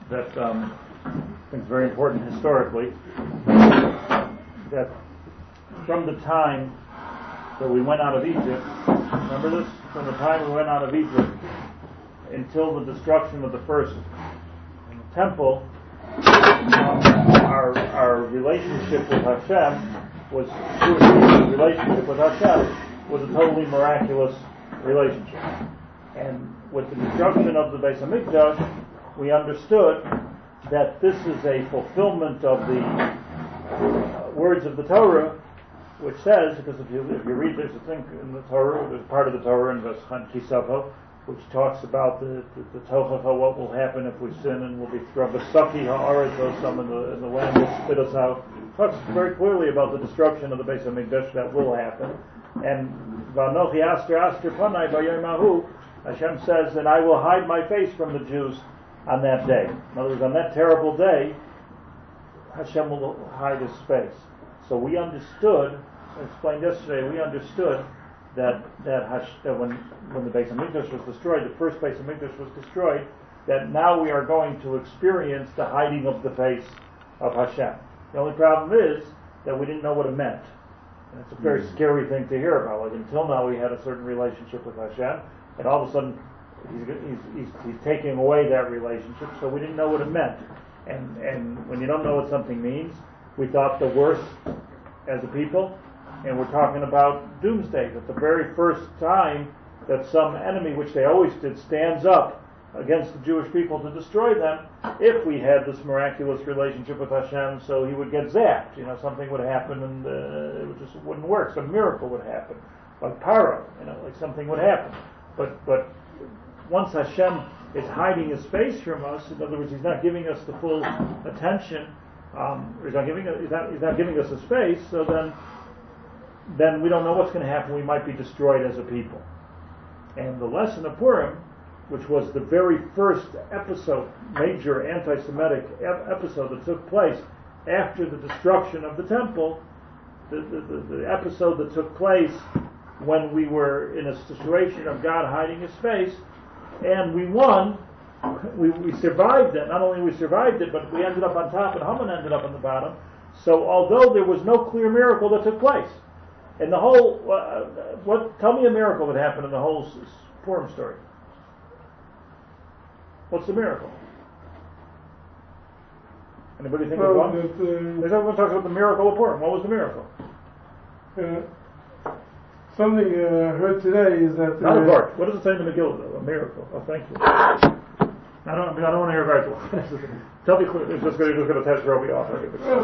that I think is very important historically, that from the time that we went out of Egypt, remember this? From the time we went out of Egypt until the destruction of the first temple, our relationship with Hashem was a totally miraculous relationship. And with the destruction of the Beis Hamikdash, we understood that this is a fulfillment of the words of the Torah, which says, because if you read, there's a thing in the Torah, there's part of the Torah in Veschan Kisavo, which talks about the tochacha, what will happen if we sin and we'll be thrown. V'saki ha'aretz, some in the land will spit us out. Talks very clearly about the destruction of the Beis Hamikdash that will happen. And V'anochi aster panai b'yom hahu, Hashem says that I will hide my face from the Jews on that day. In other words, on that terrible day, Hashem will hide His face. So we understood, I explained yesterday, we understood that when the Beis Hamikdash was destroyed, the first Beis Hamikdash was destroyed, that now we are going to experience the hiding of the face of Hashem. The only problem is that we didn't know what it meant. And it's a very scary thing to hear about. Like, until now we had a certain relationship with Hashem, and all of a sudden he's taking away that relationship, so we didn't know what it meant. And when you don't know what something means, we thought the worst as a people. And we're talking about doomsday, that the very first time that some enemy, which they always did, stands up against the Jewish people to destroy them, if we had this miraculous relationship with Hashem, so he would get zapped. Something would happen and it just wouldn't work. Some miracle would happen, like Paro. Like something would happen. But once Hashem is hiding His face from us, in other words, He's not giving us the full attention, he's not giving us His face, so then we don't know what's going to happen. We might be destroyed as a people. And the lesson of Purim, which was the very first episode, major anti-Semitic episode that took place after the destruction of the temple, the episode that took place when we were in a situation of God hiding His face, and we won. We survived it. Not only we survived it, but we ended up on top and Haman ended up on the bottom. So although there was no clear miracle that took place, and the whole, tell me a miracle that happened in the whole Purim story. What's the miracle? Anybody think of one? Everyone talks about the miracle of Purim. What was the miracle? Something I heard today is that... Not a Bart. What does it say in the Megillah, though? A miracle. Oh, thank you. I don't want to hear a Bart. Tell me clearly. It's just going to test Roby off.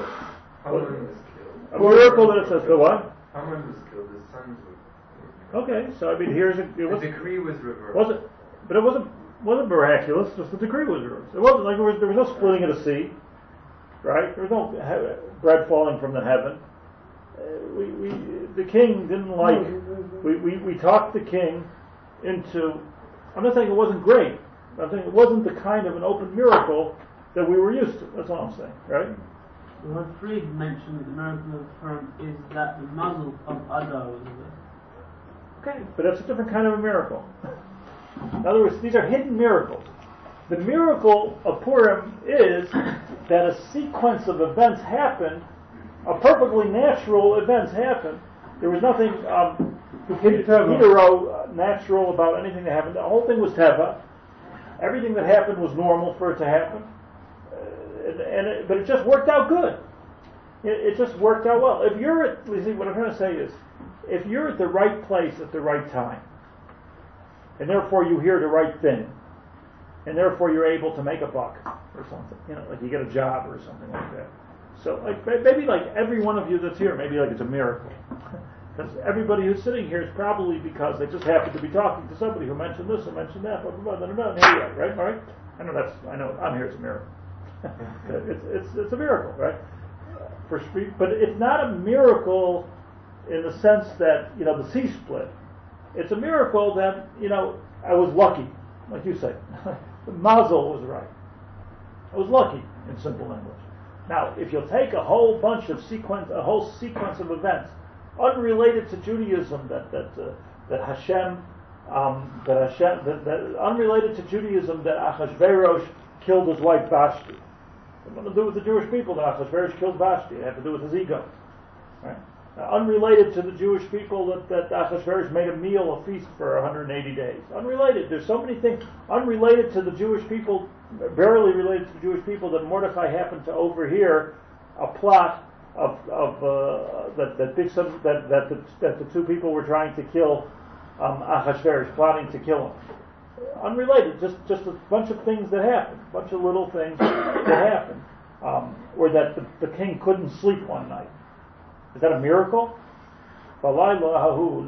A miracle that it says, the what? Haman was killed, his sons were... Okay, so I mean, here's the decree was reversed. Was it? But it wasn't miraculous. Just the decree was reversed. It wasn't like there was no splitting of the sea, right? There was no bread falling from the heaven. The king didn't like. We talked the king into. I'm not saying it wasn't great. I'm saying it wasn't the kind of an open miracle that we were used to. That's all I'm saying, right? What Fried mentioned, the miracle of Purim, is that the muzzle of Adar was reversed. Okay, but that's a different kind of a miracle. In other words, these are hidden miracles. The miracle of Purim is that a sequence of events happened, a perfectly natural events happened. There was nothing natural about anything that happened. The whole thing was Teva. Everything that happened was normal for it to happen. But it just worked out good. It just worked out well. What I'm trying to say is, if you're at the right place at the right time, and therefore you hear the right thing, and therefore you're able to make a buck or something, like you get a job or something like that. So maybe like every one of you that's here, maybe like it's a miracle. Because everybody who's sitting here is probably because they just happened to be talking to somebody who mentioned this or mentioned that, blah, blah, blah, blah, blah, and here you are, right? All right? I know I'm here, it's a miracle. It's a miracle, right? But it's not a miracle in the sense that, the sea split. It's a miracle that, I was lucky, like you say. The mazel was right. I was lucky, in simple language. Now, if you'll take a whole sequence of events unrelated to Judaism, that unrelated to Judaism, that Achashverosh killed his wife Vashti. It had nothing to do with the Jewish people that Achashverosh killed Vashti. It had to do with his ego. Right? Now, unrelated to the Jewish people that Achashverosh made a meal, a feast for 180 days. Unrelated. There's so many things unrelated to the Jewish people, barely related to the Jewish people, that Mordechai happened to overhear a plot that the two people were trying to kill Achashverosh, plotting to kill him. Unrelated, just a bunch of things that happened, a bunch of little things that happened, or that the king couldn't sleep one night. Is that a miracle? Right? But all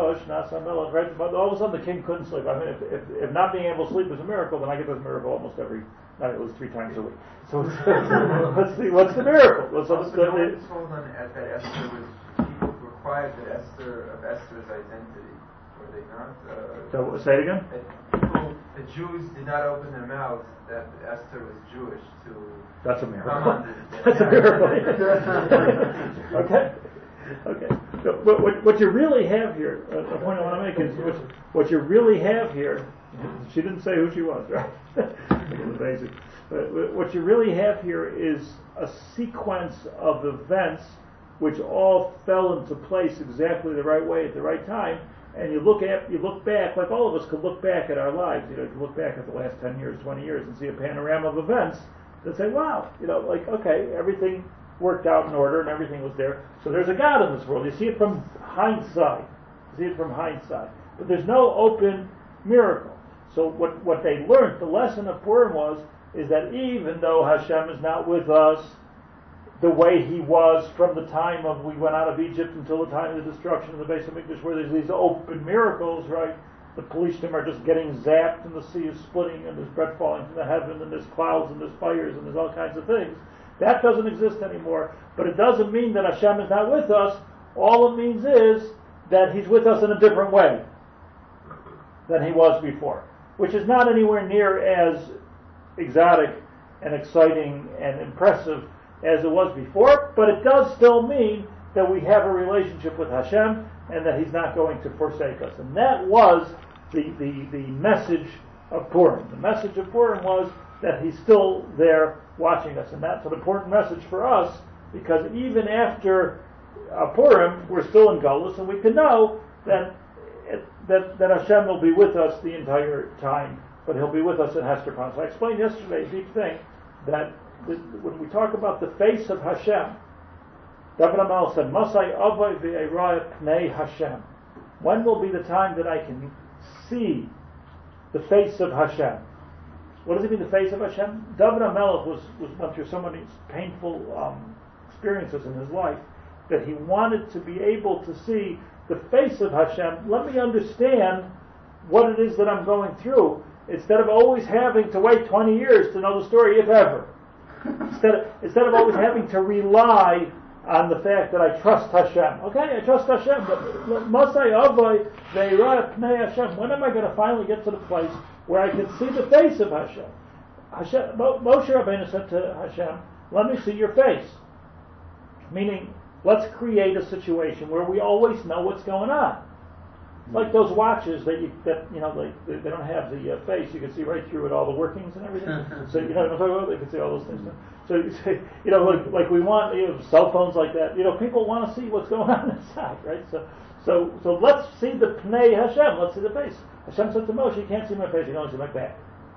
of a sudden the king couldn't sleep. I mean, if not being able to sleep is a miracle, then I get this miracle almost every night, at least 3 times a week. So what's the miracle? No one told on that Esther was, people required that Esther's identity, were they not? So say it again? The Jews did not open their mouths that Esther was Jewish to... That's a miracle. That's a miracle. Okay. So, what you really have here, the point I want to make is, what you really have here, she didn't say who she was, right? Basic. What you really have here is a sequence of events which all fell into place exactly the right way at the right time. And you look back, like all of us could look back at our lives. You look back at the last 10 years, 20 years, and see a panorama of events that say, wow, okay, everything worked out in order and everything was there. So there's a God in this world. You see it from hindsight. But there's no open miracle. So what they learned, the lesson of Purim is that even though Hashem is not with us the way He was from the time of we went out of Egypt until the time of the destruction of the Beis Hamikdash, where there's these open miracles, right? The Pelishtim are just getting zapped, and the sea is splitting, and there's bread falling from the heaven, and there's clouds, and there's fires, and there's all kinds of things. That doesn't exist anymore. But it doesn't mean that Hashem is not with us. All it means is that He's with us in a different way than He was before, which is not anywhere near as exotic and exciting and impressive as it was before, but it does still mean that we have a relationship with Hashem and that He's not going to forsake us. And that was the message of Purim. The message of Purim was that He's still there watching us. And that's an important message for us, because even after Purim, we're still in Golus, and we can know that Hashem will be with us the entire time, but He'll be with us in Hester Pon. So I explained yesterday, a deep thing, that when we talk about the face of Hashem, David HaMelech said, Masai avay v'eiraya pnei Hashem. When will be the time that I can see the face of Hashem? What does it mean, the face of Hashem? David HaMelech went through so many painful experiences in his life that he wanted to be able to see the face of Hashem. Let me understand what it is that I'm going through, instead of always having to wait 20 years to know the story, if ever. Instead of always having to rely on the fact that I trust Hashem. Okay, I trust Hashem, but Masai Avai Ve'irah Pnei Hashem. When am I going to finally get to the place where I can see the face of Hashem? Moshe Rabbeinu said to Hashem, let me see your face. Meaning, let's create a situation where we always know what's going on. Like those watches they don't have the face. You can see right through it, all the workings and everything. So what I'm talking about? They can see all those things. So like we want cell phones like that. People want to see what's going on inside, right? So let's see the Pnei Hashem. Let's see the face. Hashem said to Moshe, "You can't see my face. You can only see my back."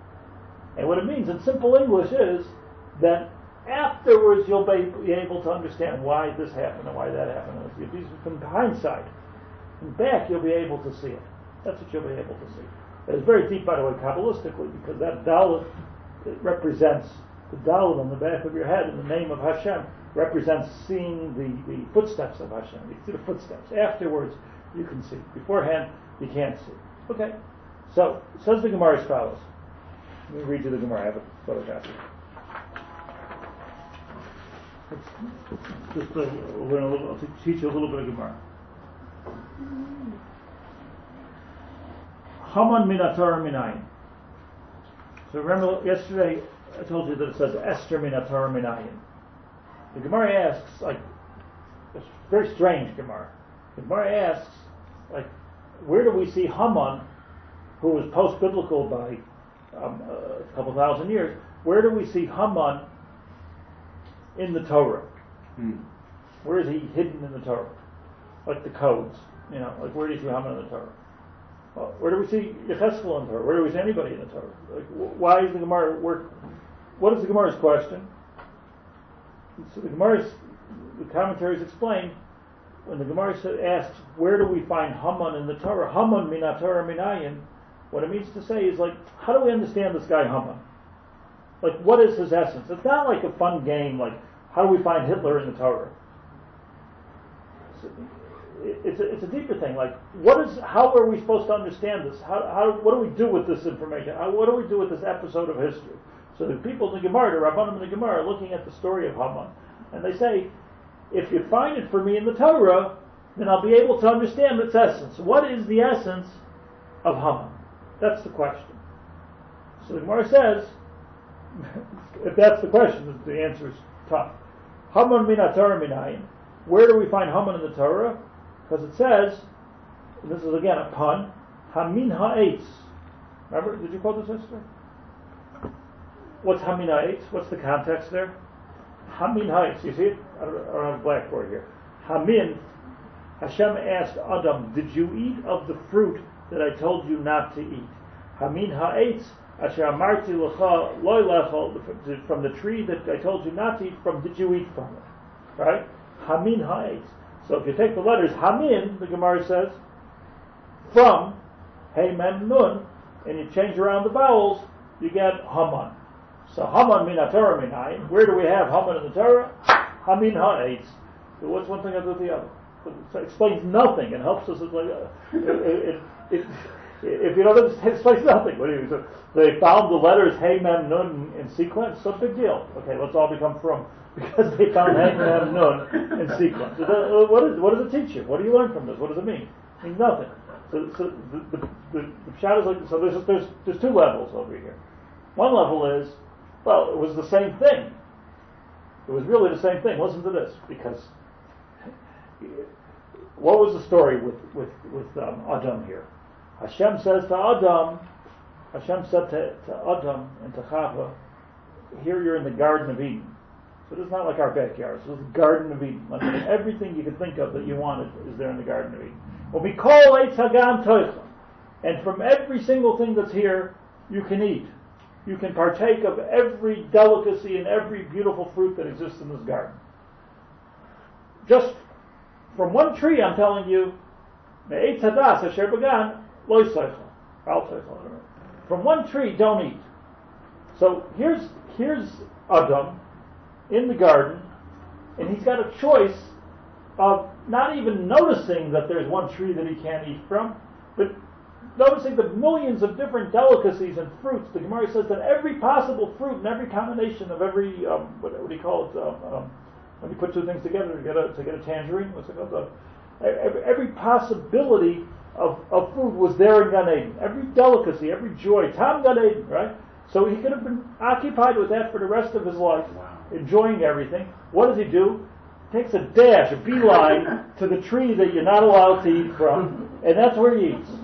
And what it means in simple English is that afterwards you'll be able to understand why this happened and why that happened. From hindsight. Back, you'll be able to see it. That's what you'll be able to see. It's very deep, by the way, Kabbalistically, because that Dalet represents the Dalet on the back of your head in the name of Hashem represents seeing the footsteps of Hashem. You see the footsteps. Afterwards, you can see. Beforehand, you can't see. Okay. So, says the Gemara as follows. Let me read you the Gemara. I have a photograph. I'll teach you a little bit of Gemara. Haman min Torah minayin. So remember yesterday I told you that it says Esther min Torah minayin. The Gemara asks, it's very strange Gemara. The Gemara asks, where do we see Haman, who was post-biblical by a couple thousand years, where do we see Haman in the Torah? Where is he hidden in the Torah? Like the codes, like where do you see Haman in the Torah? Well, where do we see Yecheskel in the Torah? Where do we see anybody in the Torah? Like, why is the Gemara what is the Gemara's question? So the commentaries explain, when the Gemara asks, where do we find Haman in the Torah? Haman mina Torah minayin. What it means to say is, like, how do we understand this guy Haman? Like, what is his essence? It's not like a fun game, like, how do we find Hitler in the Torah? It's a deeper thing. Like, how are we supposed to understand this? What do we do with this information? What do we do with this episode of history? So the people in the Gemara, the Rabbanim in the Gemara, are looking at the story of Haman, and they say, if you find it for me in the Torah, then I'll be able to understand its essence. What is the essence of Haman? That's the question. So the Gemara says, if that's the question, the answer is tough. Haman mina Torah minayin. Where do we find Haman in the Torah? Because it says, and this is again a pun, Hamin ha'etz. Remember, did you quote this history? What's Hamin ha'etz? What's the context there? Hamin ha'etz. You see it? I don't have a blackboard here. Hamin, Hashem asked Adam, did you eat of the fruit that I told you not to eat? Hamin ha'etz, asher amarti lecha loy lechol, from the tree that I told you not to eat from, did you eat from it? Right? Hamin ha'etz. So if you take the letters Hamin, the Gemara says, from Hey Mem Nun, and you change around the vowels, you get Haman. So Haman min Torah minayin. Where do we have Haman in the Torah? Hamin ha'etz. So what's one thing after the other? So it explains nothing. It helps us. If you don't understand, it explains nothing. What do you? So they found the letters Hey Mem Nun in sequence. So big deal. Okay, let's all become from. Because they found Hey Mem Nun in sequence. So what does it teach you? What do you learn from this? What does it mean? It means nothing. So the pshat is like, so there's two levels over here. One level is, well, it was the same thing. It was really the same thing. Listen to this, because what was the story with Adam here? Hashem says to Adam, Hashem said to Adam and to Chava, here you're in the Garden of Eden. So this is not like our backyard. So it's the Garden of Eden. Like everything you can think of that you wanted is there in the Garden of Eden. Well, we call Eitz Hagan Toicha, and from every single thing that's here, you can eat. You can partake of every delicacy and every beautiful fruit that exists in this garden. Just from one tree, I'm telling you, Eitz Hadas Asher Bagan Lo Yisoicha, Al Toicha. From one tree, don't eat. So here's Adam in the garden, and he's got a choice of not even noticing that there's one tree that he can't eat from, but noticing the millions of different delicacies and fruits. The Gemara says that every possible fruit and every combination of every what do you call it? When you put two things together to get a tangerine, what's it called? Every possibility of food was there in Gan Eden. Every delicacy, every joy, Tam Gan Eden, right? So he could have been occupied with that for the rest of his life, enjoying everything. What does he do? Takes a dash, a beeline to the tree that you're not allowed to eat from, and that's where he eats.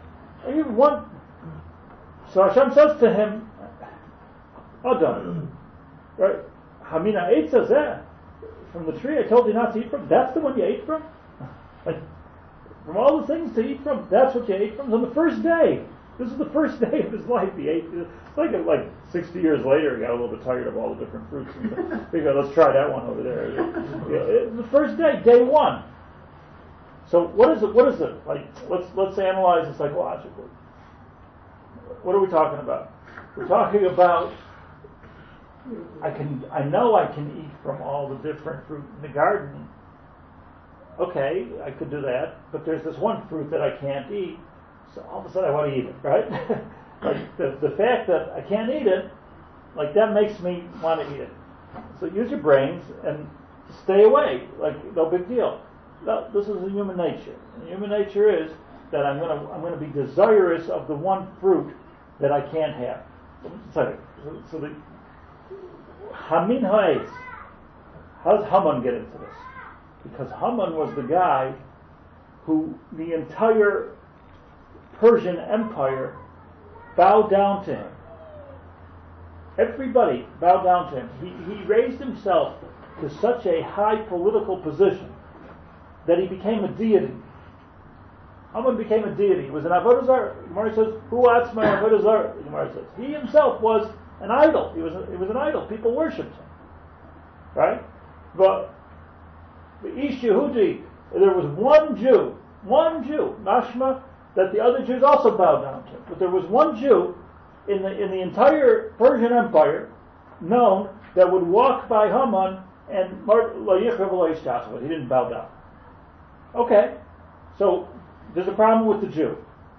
So Hashem says to him, Adam, right? Hamina ate says that from the tree I told you not to eat from. That's the one you ate from. Like, from all the things to eat from, that's what you ate from. On the first day, this is the first day of his life. He ate. It's like 60 years later, he got a little bit tired of all the different fruits. And figured, let's try that one over there. The first day, day one. So what is it? Like, let's analyze it psychologically. What are we talking about? We're talking about I know I can eat from all the different fruit in the garden. Okay, I could do that, but there's this one fruit that I can't eat. So all of a sudden I want to eat it, right? Like the fact that I can't eat it, like that makes me want to eat it. So use your brains and stay away. Like no big deal. No, this is human nature. And human nature is that I'm gonna be desirous of the one fruit that I can't have. So the Hamin ha'etz. How does Haman get into this? Because Haman was the guy who the entire Persian Empire bowed down to him. Everybody bowed down to him. He raised himself to such a high political position that he became a deity. Haman became a deity. He was an Avodah Zarah. Gemara says, "Hu atzma Avodah Zarah." Gemara says he himself was an idol. He was an idol. People worshipped him, right? But the Ish Yehudi, there was one Jew, mashma, that the other Jews also bowed down to. But there was one Jew in the entire Persian Empire known that would walk by Haman and lo yichrav lo yishtachar, but he didn't bow down. Okay, so there's a problem with the Jew.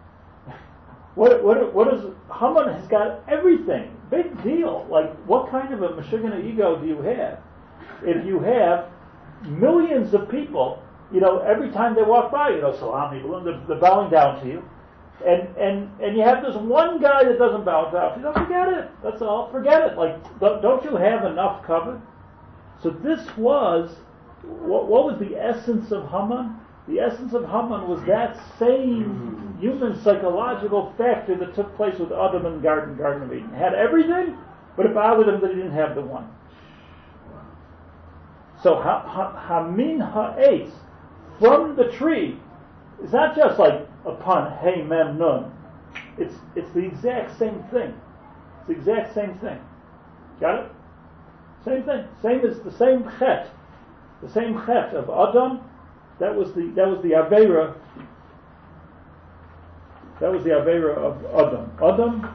What is Haman has got everything. Big deal. Like, what kind of a Meshuggah ego do you have if you have millions of people, every time they walk by, salam, they're bowing down to you, and you have this one guy that doesn't bow down to you. Forget it. That's all. Forget it. Like, don't you have enough cover? So this was what was the essence of Haman? The essence of Haman was that same human psychological factor that took place with Adam in the Garden of Eden. Had everything, but it bothered him that he didn't have the one. So Hamin Ha'etz, from the tree, is not just like a pun, hey mem nun. It's the exact same thing. It's the exact same thing. Got it? Same thing. The same chet. The same chet of Adam. That was the Aveira. That was the Aveira of Adam. Adam.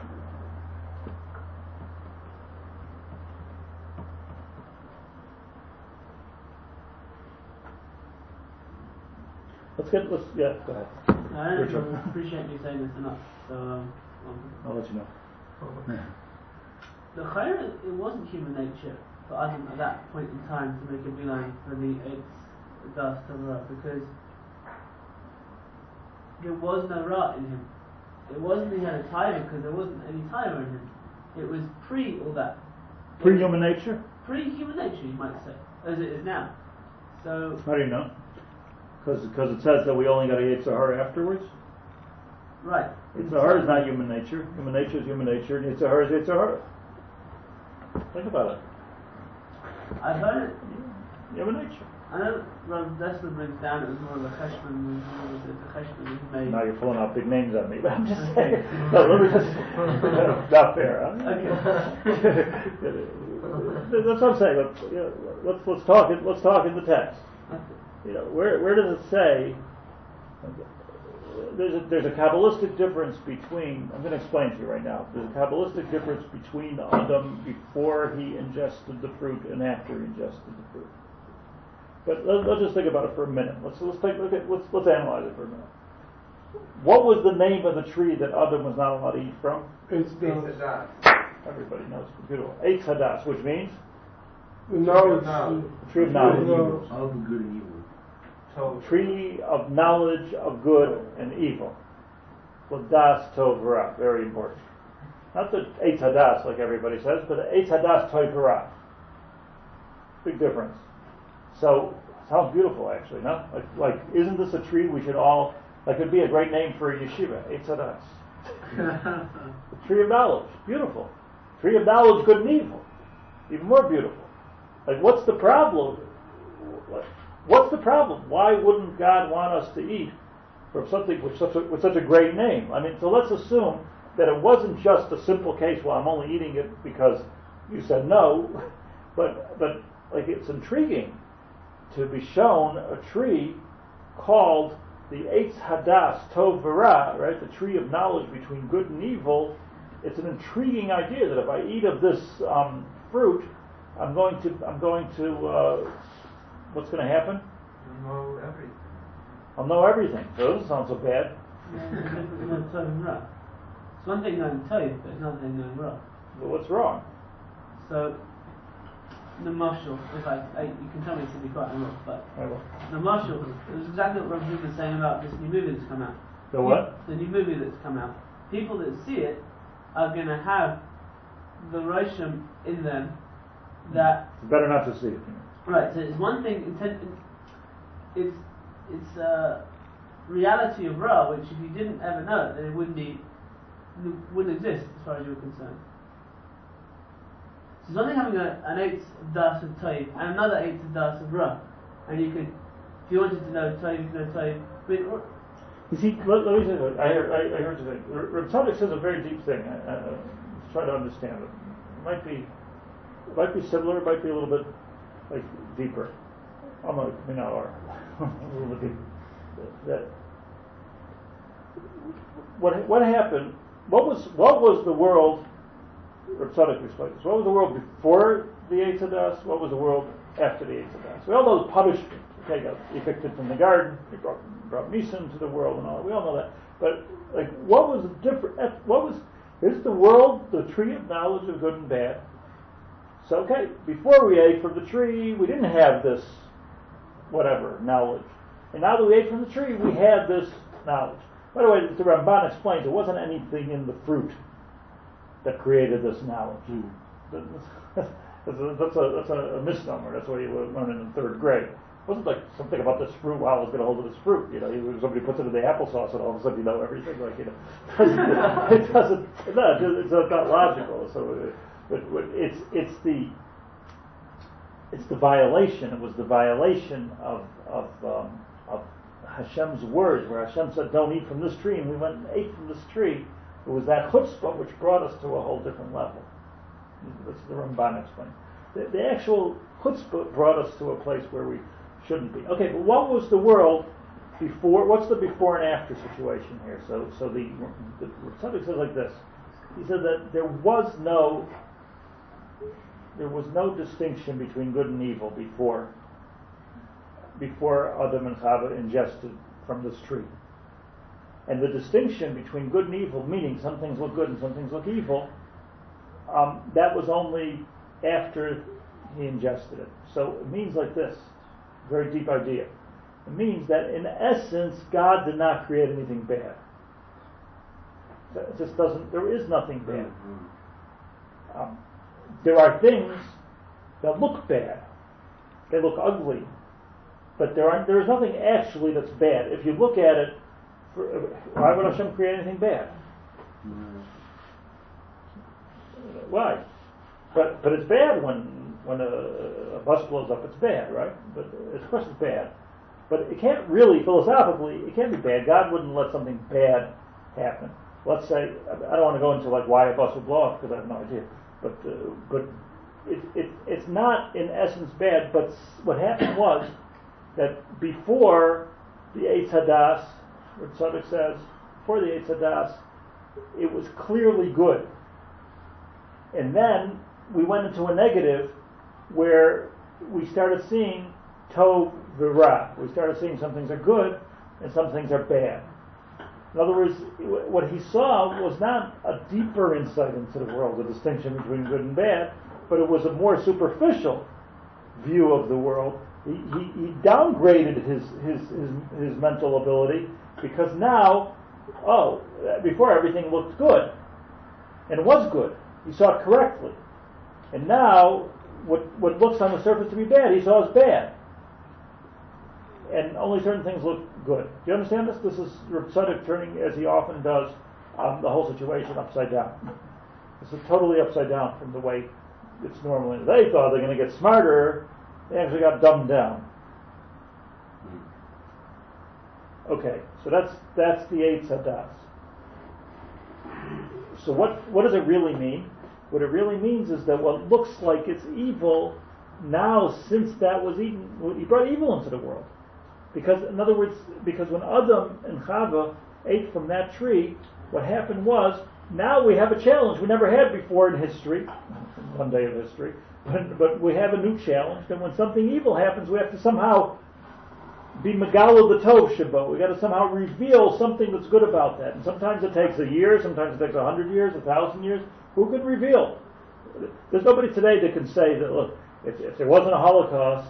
Yeah, go ahead. I don't appreciate you saying this enough. So I'll let you know. The Chayra, it wasn't human nature for Adam at that point in time to make a beeline for the Eitz Das Torah, because there was no Ra in him. It wasn't he had a Tyra because there wasn't any Tyra in him. It was pre all that. Pre-human nature? Pre-human nature, you might say, as it is now. So how do you know? Because it says that we only got a Yetzer Hara afterwards? Right. Yetzer Hara is not human nature. Human nature is human nature, and Yetzer Hara is Yetzer Hara. Think about it. I've heard it. Human nature. I know Rav Dessler brings down it was more of a cheshbon, the cheshbon he made. Now you're pulling out big names on me, but I'm just saying. No, let me just. Not fair. Huh? Okay. That's what I'm saying. Let's talk it. Let's talk in the text. Where does it say? There's a Kabbalistic difference between. I'm going to explain to you right now. There's a Kabbalistic difference between Adam before he ingested the fruit and after he ingested the fruit. But let's just think about it for a minute. Let's analyze it for a minute. What was the name of the tree that Adam was not allowed to eat from? It's Hadas. Everybody knows. It's beautiful. Eitz Hadas, which means the knowledge. the tree of knowledge. Of good and evil. Tree of knowledge of good and evil. Ladas Tov Ra, very important. Not the Eitz Hadas like everybody says, but the Eitz Hadas Tov Ra. Big difference. So, sounds beautiful actually, no? Like isn't this a tree we should all, it'd be a great name for a yeshiva, Eitz Hadas. The tree of knowledge, beautiful. Tree of knowledge, good and evil. Even more beautiful. What's the problem? What's the problem? Why wouldn't God want us to eat from something with such a great name? So let's assume that it wasn't just a simple case, well, I'm only eating it because you said no, but it's intriguing to be shown a tree called the Eitz Hadas Tov V'Ra, right? The tree of knowledge between good and evil. It's an intriguing idea that if I eat of this fruit, I'm going to what's going to happen? You'll know everything. I'll know everything. So it doesn't sound so bad. It's one thing knowing Tov, but it's another thing knowing Ra. But what's wrong? So the marshal, if you can tell me to be quite wrong, but I will. the marshal is exactly what Rav was saying about this new movie that's come out. The what? The new movie that's come out. People that see it are going to have the Roshim in them that. It's better not to see it. Right. So it's one thing. It's reality of Ra, which if you didn't ever know it, then it wouldn't exist as far as you're concerned. So it's only having an eighth of das of Toiv and another eighth of das of Ra. And you could, if you wanted to know Toiv, you could know Toiv. You see, let me say that. I heard you say. Reb Tzadok says a very deep thing. Try to understand it. It might be similar. It might be a little bit like deeper. Or a little bit deeper. That what happened? What was the world? Reb Tzadok explains. What was the world before the Eitz Hadas? What was the world after the Eitz Hadas? We all know the punishment. Okay, got evicted from the garden. He brought Misa into the world and all. We all know that. But like, what was different? Is the world the tree of knowledge of good and bad? So okay, before we ate from the tree, we didn't have this whatever knowledge, and now that we ate from the tree, we had this knowledge. By the way, the Ramban explains it wasn't anything in the fruit that created this knowledge. That's a misnomer. That's what you learn in the third grade. It wasn't like something about this fruit. Wow, I was getting a hold of this fruit. Somebody puts it in the applesauce, and all of a sudden you know everything. It doesn't. No, it's not logical. So, but it's the violation. It was the violation of Hashem's words, where Hashem said, "Don't eat from this tree," and we went and ate from this tree. It was that chutzpah which brought us to a whole different level. That's the Ramban explains. The actual chutzpah brought us to a place where we shouldn't be. Okay, but what was the world before? What's the before and after situation here? So the Tzaddik says like this. He said that there was no distinction between good and evil before Adam and Chava ingested from this tree. And the distinction between good and evil, meaning some things look good and some things look evil, that was only after he ingested it. So it means like this, very deep idea. It means that in essence, God did not create anything bad. It just doesn't, there is nothing bad. There are things that look bad. They look ugly. But there is nothing actually that's bad. If you look at it, why would Hashem create anything bad? Why? But it's bad when a bus blows up. It's bad, right? But of course it's bad. But it can't really, philosophically, it can't be bad. God wouldn't let something bad happen. Let's say, I don't want to go into like why a bus would blow up because I have no idea. But it's not in essence bad. But what happened was that before the Eitz Hadas, what Tzaddik says, before the Eitz Hadas, it was clearly good. And then we went into a negative where we started seeing Tov v'Ra. We started seeing some things are good and some things are bad. In other words, what he saw was not a deeper insight into the world, the distinction between good and bad, but it was a more superficial view of the world. He downgraded his mental ability because now, before everything looked good, and it was good. He saw it correctly. And now, what looks on the surface to be bad, he saw as bad. And only certain things look good. Do you understand this? This is Reb Tzadok turning, as he often does, the whole situation upside down. This is totally upside down from the way it's normally. They thought they're going to get smarter. They actually got dumbed down. Okay, so that's the Eitz Hadas. So what does it really mean? What it really means is that what looks like it's evil, now since that was eaten, he brought evil into the world. Because, in other words, because when Adam and Chava ate from that tree, what happened was, now we have a challenge we never had before in history, one day of history, but we have a new challenge, that when something evil happens, we have to somehow be Megalo the Tov Shabo. We got to somehow reveal something that's good about that. And sometimes it takes a year, sometimes it takes 100 years, 1,000 years. Who could reveal? There's nobody today that can say that, look, if there wasn't a Holocaust,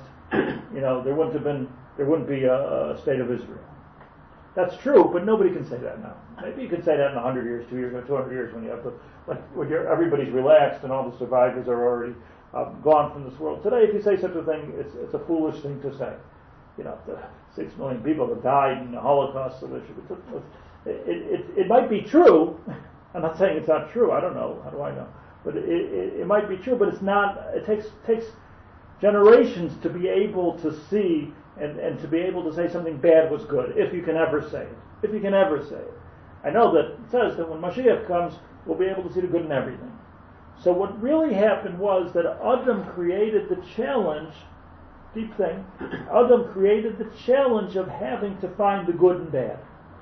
there wouldn't be a state of Israel. That's true, but nobody can say that now. Maybe you could say that in 100 years, 2 years, or 200 years when you have everybody's relaxed and all the survivors are already gone from this world. Today, if you say such a thing, it's a foolish thing to say. The 6 million people that died in the Holocaust, so it might be true. I'm not saying it's not true. I don't know. How do I know? But it might be true, but it's not. It takes generations to be able to see and to be able to say something bad was good, if you can ever say it. If you can ever say it. I know that it says that when Mashiach comes, we'll be able to see the good in everything. So what really happened was that Adam created the challenge, deep thing, Adam created the challenge of having to find the good and bad.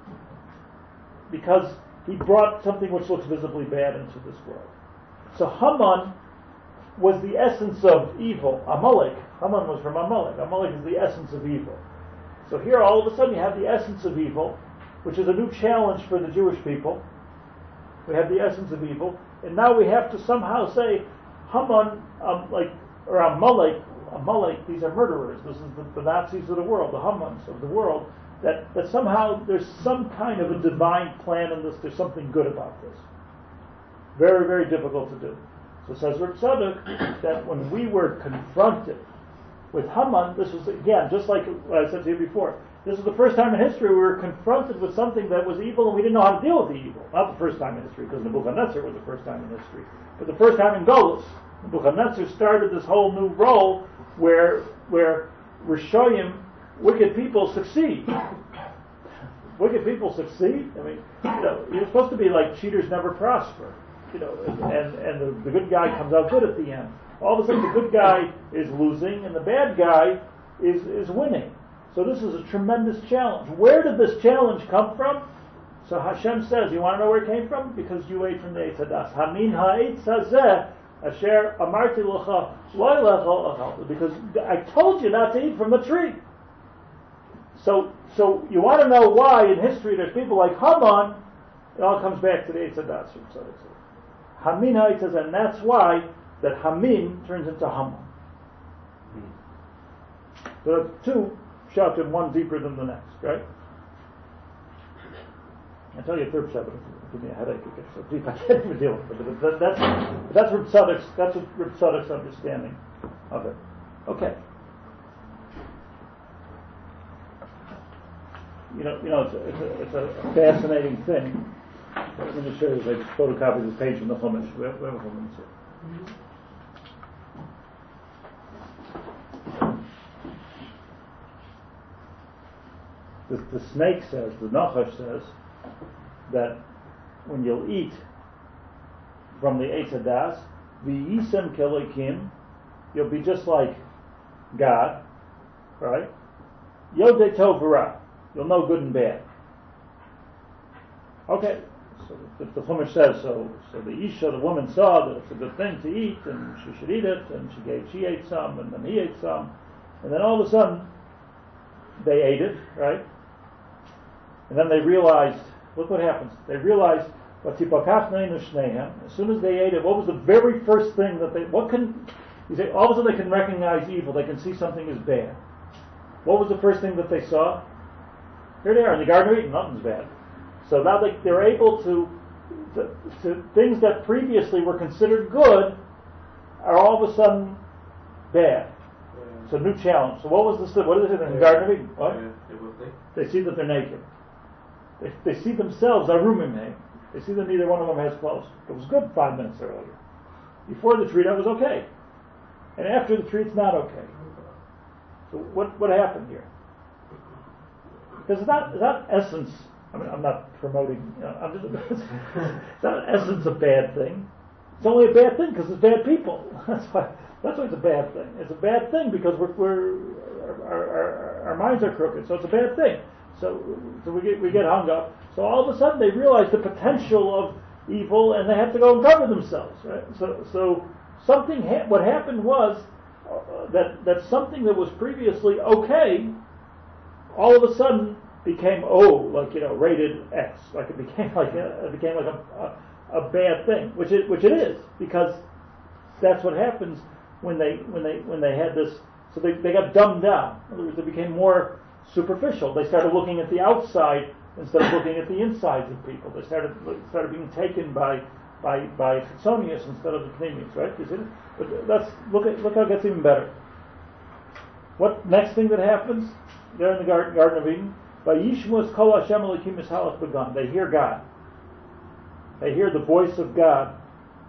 Because he brought something which looks visibly bad into this world. So Haman was the essence of evil. Amalek. Haman was from Amalek. Amalek is the essence of evil. So here all of a sudden you have the essence of evil, which is a new challenge for the Jewish people. We have the essence of evil. And now we have to somehow say, Haman, or Amalek, these are murderers. This is the Nazis of the world, the Hamans of the world. That somehow there's some kind of a divine plan in this. There's something good about this. Very, very difficult to do. So says Reb Tzadok that when we were confronted with Haman, this was, again, just like what I said to you before, this is the first time in history we were confronted with something that was evil and we didn't know how to deal with the evil. Not the first time in history, because Nebuchadnezzar was the first time in history, but the first time in Golus. Nebuchadnezzar started this whole new role where Rishoyim, wicked people, succeed. Wicked people succeed? I mean, you're supposed to be like cheaters never prosper. And the good guy comes out good at the end. All of a sudden the good guy is losing and the bad guy is winning. So this is a tremendous challenge. Where did this challenge come from? So Hashem says, you want to know where it came from? Because you ate from the Eitz Hadas. Hamin ha'etz hazeh asher amarti lecha lo lecha achal. Because I told you not to eat from the tree. So you want to know why in history there's people like Haman. It all comes back to the Eitz Hadas. Hamin ha'etz hazeh, and that's why that Hamin turns into Haman. So that's two pshat, one deeper than the next, right? I tell you a third pshat, but it'll give me a headache. It gets so deep I can't even deal with it. But that's Reb Tzadok's understanding of it. Okay. It's a fascinating thing. Let me just show you. I just photocopied this page from the Chumash. We have a couple minutes here. The snake says, the Nachash says, that when you'll eat from the Eitz Hadas, v'yisem kelekim, you'll be just like God, right? Yodei tov v'ra, you'll know good and bad. Okay, so the Chumash says so. So the Isha, the woman, saw that it's a good thing to eat, and she should eat it, and she ate some, and then he ate some, and then all of a sudden they ate it, right? And then they realized, look what happens. They realized, as soon as they ate it, what was the very first thing that all of a sudden they can recognize evil, they can see something is bad. What was the first thing that they saw? Here they are in the Garden of Eden, nothing's bad. So now they're able to things that previously were considered good are all of a sudden bad. It's a new challenge. So what is it in the Garden of Eden? What? They see that they're naked. They see themselves, arumim. They see that neither one of them has clothes. It was good 5 minutes earlier. Before the tree, that was okay. And after the tree, it's not okay. So what happened here? Because it's not essence. I mean, I'm not promoting. It's not essence a bad thing. It's only a bad thing because it's bad people. That's why it's a bad thing. It's a bad thing because our minds are crooked. So it's a bad thing. So we get hung up. So all of a sudden they realize the potential of evil, and they have to go and cover themselves. Right? So something. What happened was that something that was previously okay, all of a sudden became rated X. Like it became like a bad thing, which it is, because that's what happens when they had this. So they got dumbed down. In other words, they became more superficial. They started looking at the outside instead of looking at the insides of people. They started being taken by Chitzonius instead of the Pneumius, right? You see? But look how it gets even better. What next thing that happens there in the Garden of Eden? Vayishmus kol Hashem Elokim Yishalach B'Gan. They hear God. They hear the voice of God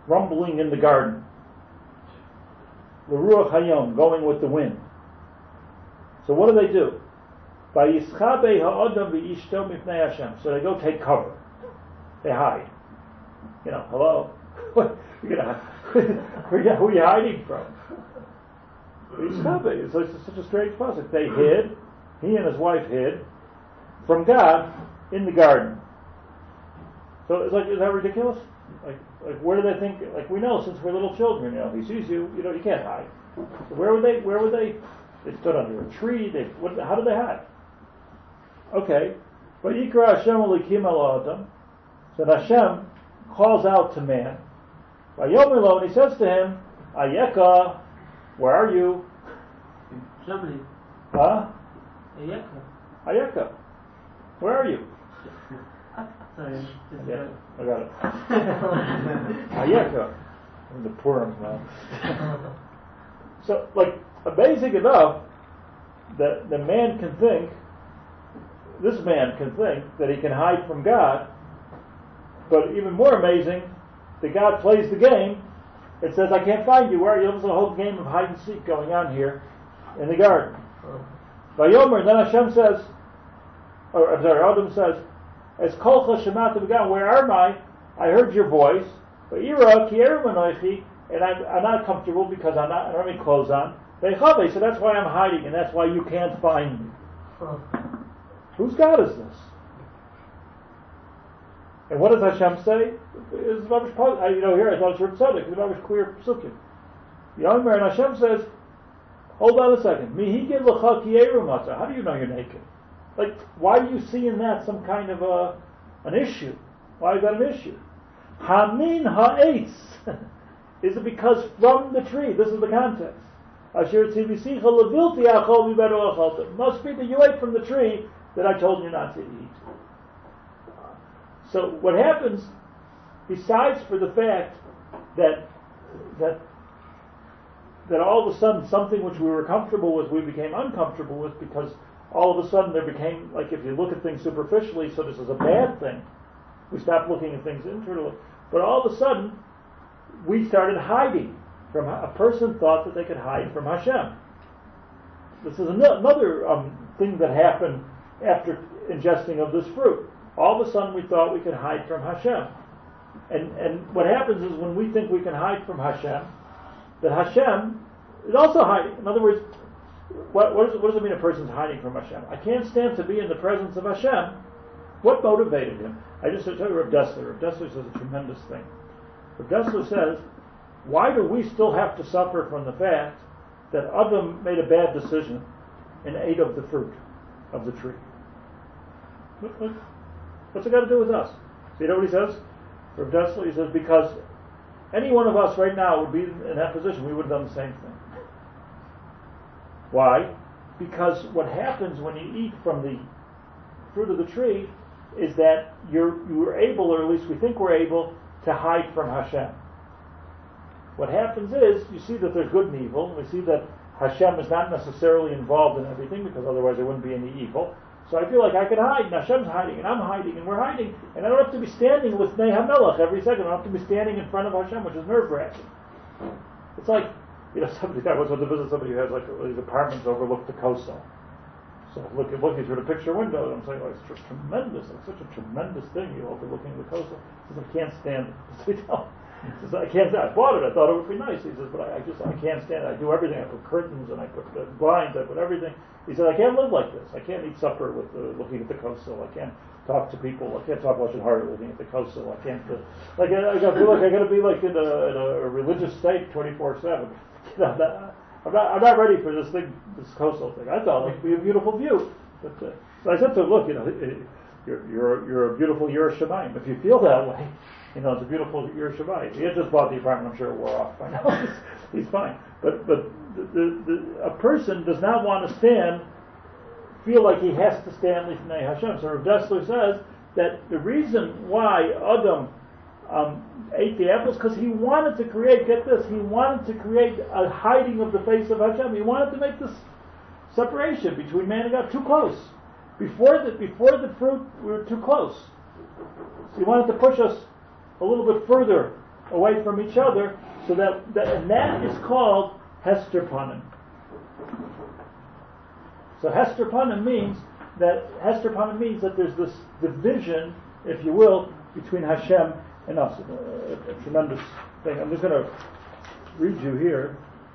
rumbling in the garden. L'ruach hayom, going with the wind. So what do? Vayischabe ha'odam v'ishto mipnei Hashem. So they go take cover. They hide. Hello? Who are you hiding from? Vayischabe. It's such a strange process. They hid, he and his wife hid, from God in the garden. So it's like, is that ridiculous? Like where do they think? Like we know since we're little children, he sees you, you can't hide. So where would they? They stood under a tree. How did they hide? Okay, but Yikra Hashem Elikim el Adam. So Hashem calls out to man. Vayomer lo, and he says to him, Ayeka, where are you? Germany. Huh? Ayeka. Where are you? Sorry. I got it. Ayeka. I'm the Purim now. So, amazing enough that the man can think, this man can think that he can hide from God, but even more amazing, that God plays the game. It says, I can't find you. Where are you? There's a whole game of hide and seek going on here in the garden. Vayomer, then Hashem says, Adam says, as kolcha shemata b'gam, where am I? I heard your voice. Va'ira ki erim anoichi, and I'm not comfortable because I don't have any clothes on. Ve'chave, so that's why I'm hiding, and that's why you can't find me. Whose God is this? And what does Hashem say? It's rubbish. Here I thought it was tzedek. It's rubbish clear psukim. Yomer, and Hashem says, hold on a second. Mihigid l'cha ki erim matzah. How do you know you're naked? Why do you see in that some kind of an issue? Why is that an issue? Hamin ha'etz. Is it because from the tree? This is the context. Asher tzivisicha levilti achol v'beru achalta. It must be that you ate from the tree that I told you not to eat. So what happens, besides for the fact that all of a sudden something which we were comfortable with, we became uncomfortable with because all of a sudden there became, if you look at things superficially, so this is a bad thing. We stopped looking at things internally. But all of a sudden, we started hiding from, a person thought that they could hide from Hashem. This is another thing that happened after ingesting of this fruit. All of a sudden we thought we could hide from Hashem. And what happens is when we think we can hide from Hashem, that Hashem is also hiding. In other words, what does it mean a person's hiding from Hashem? I can't stand to be in the presence of Hashem. What motivated him? I just tell you Rav Dessler. Rav Dessler says a tremendous thing. Rav Dessler says, why do we still have to suffer from the fact that Adam made a bad decision and ate of the fruit of the tree? What's it got to do with us? So you know what he says? Rav Dessler, he says, because any one of us right now would be in that position, we would have done the same thing. Why? Because what happens when you eat from the fruit of the tree is that you were able, or at least we think we're able, to hide from Hashem. What happens is, you see that there's good and evil, and we see that Hashem is not necessarily involved in everything, because otherwise there wouldn't be any evil. So I feel like I can hide, and Hashem's hiding, and I'm hiding, and we're hiding, and I don't have to be standing with Nei HaMelech every second. I don't have to be standing in front of Hashem, which is nerve-wracking. It's like, I was with the visit somebody who has these apartments overlook the coastal. So looking through the picture window, and I'm saying, it's tremendous. It's such a tremendous thing, overlooking the coastal. He says, I can't stand it. He says, I can't stand it. I bought it. I thought it would be nice. He says, but I can't stand it. I do everything. I put curtains, and I put blinds, I put everything. He said, I can't live like this. I can't eat supper with looking at the coastal. I can't talk to people. I can't talk much and hard looking at the coastal. I can't I feel like I got to be in a religious state 24/7. I'm not ready for this coastal thing. I thought it would be a beautiful view, but so I said to him, look, you're a beautiful Yerushalayim. If you feel that way, it's a beautiful Yerushalayim. He had just bought the apartment. I'm sure it wore off by now. He's fine. But a person does not want to feel like he has to stand Lifnei Hashem. So Rav Dessler says that the reason why Adam ate the apples because he wanted to create, get this, he wanted to create a hiding of the face of Hashem. He wanted to make this separation between man and God too close. Before the fruit, we were too close. So he wanted to push us a little bit further away from each other, so and that is called Hester Panim. So Hester Panim means that there's this division, if you will, between Hashem and us. A tremendous thing. I'm just going to read you here.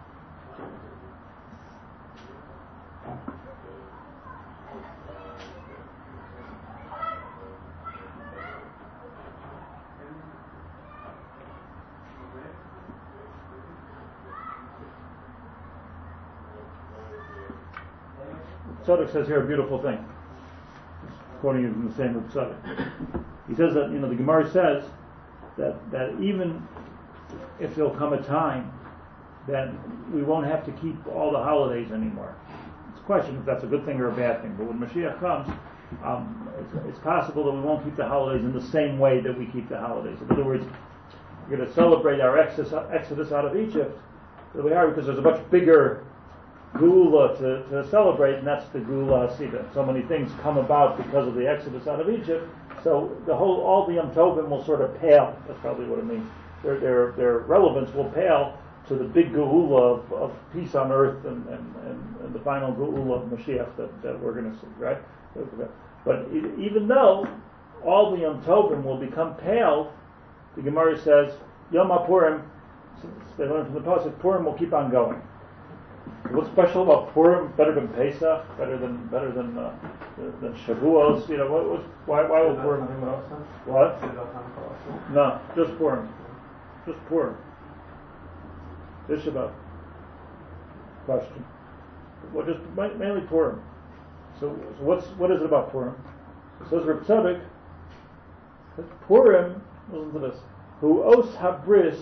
Tzadok says here a beautiful thing. Quoting it from the same Reb Tzadok. He says that, the Gemara says that even if there'll come a time that we won't have to keep all the holidays anymore. It's a question if that's a good thing or a bad thing. But when Mashiach comes, it's possible that we won't keep the holidays in the same way that we keep the holidays. In other words, we're going to celebrate our exodus out of Egypt. We are, because there's a much bigger Geula to celebrate, and that's the Geula Hasidah. So many things come about because of the exodus out of Egypt. So all the Yom Tovim will sort of pale. That's probably what it means. Their relevance will pale to the big Geula of peace on earth and the final Geula of Mashiach that we're going to see, right? But even though all the Yom Tovim will become pale, the Gemara says Yom HaPurim, since they learned from the pasuk, Purim will keep on going. What's special about Purim? Better than Pesach? Better than Shavuos? Why will Purim? What? No, just Purim. Just Purim. This Shabbat. Question. Well, just mainly Purim. So what is it about Purim? It says Reb Tzadok that Purim. Listen to this. Hu os habris.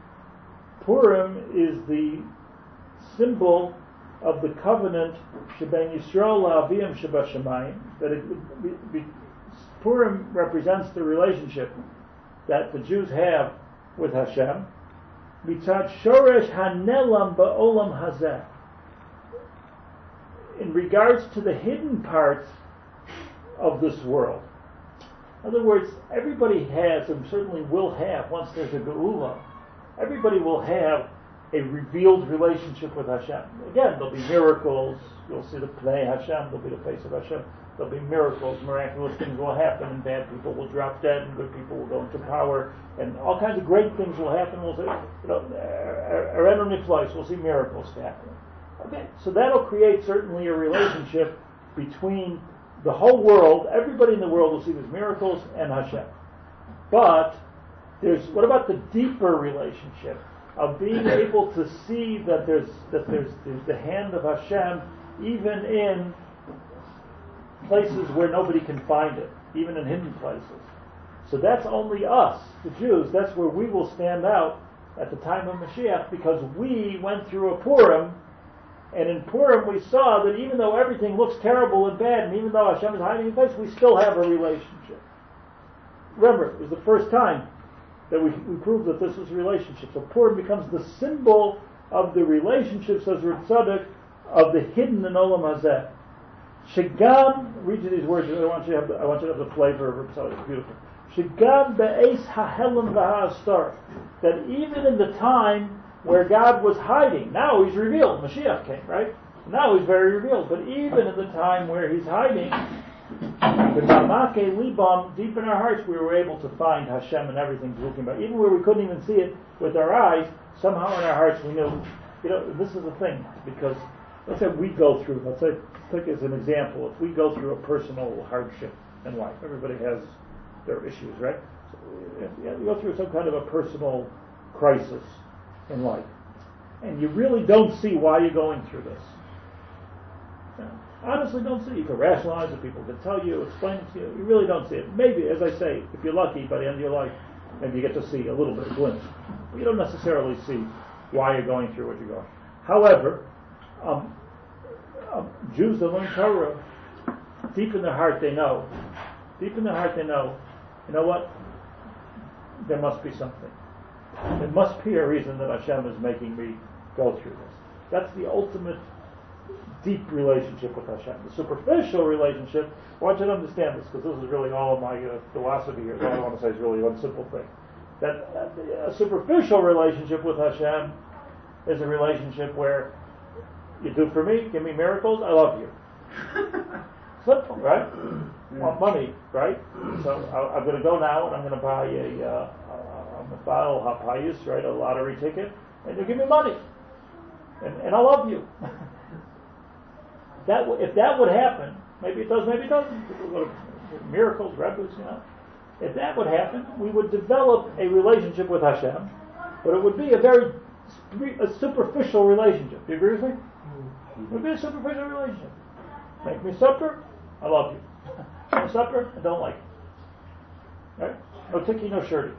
Purim is the symbol of the covenant Shebein Yisrael la'avim shebashamayim. That Purim represents the relationship that the Jews have with Hashem. Mitzad shoresh hanelam ba'olam hazeh. In regards to the hidden parts of this world. In other words, everybody has, and certainly will have, once there's a Geula, everybody will have a revealed relationship with Hashem. Again, there'll be miracles. You'll see the Pnei Hashem. There'll be the face of Hashem. There'll be miracles. Miraculous things will happen, and bad people will drop dead, and good people will go into power, and all kinds of great things will happen. We'll say, Erenu Niflos. We'll see miracles happening. Okay, so that'll create certainly a relationship between the whole world. Everybody in the world will see these miracles and Hashem. But what about the deeper relationship of being able to see that there's the hand of Hashem even in places where nobody can find it, even in hidden places. So that's only us, the Jews. That's where we will stand out at the time of Mashiach, because we went through a Purim, and in Purim we saw that even though everything looks terrible and bad, and even though Hashem is hiding in place, we still have a relationship. Remember, it was the first time that we proved that this is a relationship. So Purim becomes the symbol of the relationships, as Reb Tzadok, of the hidden in Olam Hazeh. Shegam, read you these words. I want you to have the flavor of Reb Tzadok. It's beautiful. Shegam be'es ha'helam v'ha'astar. That even in the time where God was hiding, now He's revealed. Mashiach came, right? Now He's very revealed. But even in the time where He's hiding, deep in our hearts, we were able to find Hashem and everything He's looking about. Even where we couldn't even see it with our eyes, somehow in our hearts we knew, this is the thing. Because let's say we go through, take as an example, if we go through a personal hardship in life, everybody has their issues, right? So you go through some kind of a personal crisis in life, and you really don't see why you're going through this. Honestly, don't see it. You can rationalize it. People can tell you, explain it to you. You really don't see it. Maybe, as I say, if you're lucky, by the end of your life, maybe you get to see a little bit of glimpse. But you don't necessarily see why you're going through what you're going. However, Jews that learn Torah, deep in their heart they know. Deep in their heart they know. You know what? There must be something. There must be a reason that Hashem is making me go through this. That's the ultimate deep relationship with Hashem. The superficial relationship, I want you to understand this, because this is really all of my philosophy here. All I want to say is really one simple thing. That a superficial relationship with Hashem is a relationship where you do for me, give me miracles, I love you. Simple, right? Want money, right? So I'm going to go now and I'm going to buy a file hapayis, right? A lottery ticket, and you give me money, and I love you. If that would happen, maybe it does, maybe it doesn't. People go to miracles, rebels, If that would happen, we would develop a relationship with Hashem, but it would be a superficial relationship. Do you agree with me? It would be a superficial relationship. Make me supper, I love you. No supper, I don't like it. Right? No tiki, no shirty.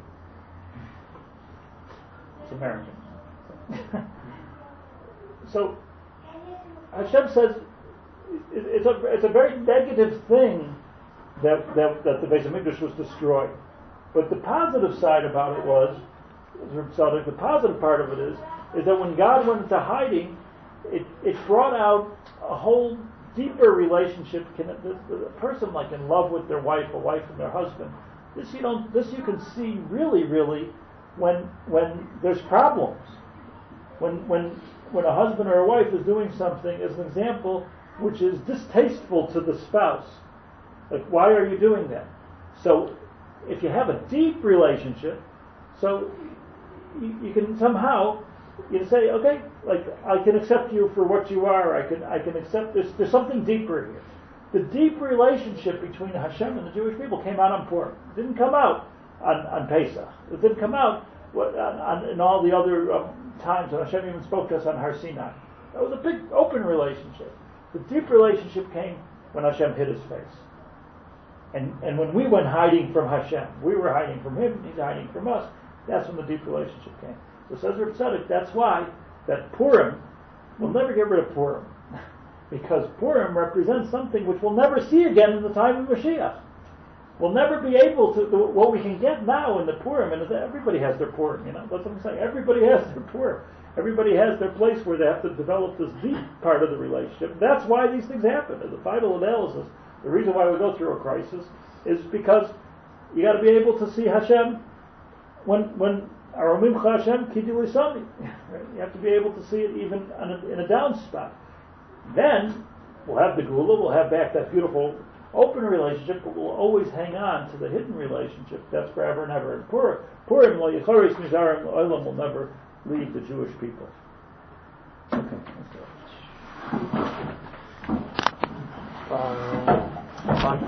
It's American. So Hashem says it's a very negative thing that the Beis Hamikdash was destroyed. But the positive side about it was, the positive part of it is that when God went into hiding, it brought out a whole deeper relationship. The person like in love with their wife, a wife and their husband. This you can see really when there's problems. When a husband or a wife is doing something, as an example, which is distasteful to the spouse. Like, why are you doing that? So, if you have a deep relationship, so you can somehow say, okay, like I can accept you for what you are. I can accept this. There's something deeper here. The deep relationship between Hashem and the Jewish people came out on Purim. It didn't come out on Pesach. It didn't come out in all the other times when Hashem even spoke to us on Har Sinai. That was a big open relationship. The deep relationship came when Hashem hid His face. And when we went hiding from Hashem, we were hiding from Him, He's hiding from us. That's when the deep relationship came. So says Reb Tzadok, that's why that Purim, we'll never get rid of Purim. Because Purim represents something which we'll never see again in the time of Mashiach. We'll never be able to, what we can get now in the Purim, and everybody has their Purim, that's what I'm saying. Everybody has their Purim. Everybody has their place where they have to develop this deep part of the relationship. That's why these things happen. As a final analysis, the reason why we go through a crisis is because you got to be able to see Hashem when Aromimcha Hashem Kidi Lisani. You have to be able to see it even in a down spot. Then we'll have the Gula, we'll have back that beautiful open relationship, but we'll always hang on to the hidden relationship. That's forever and ever. And Purim will never leave the Jewish people. Okay, let's go.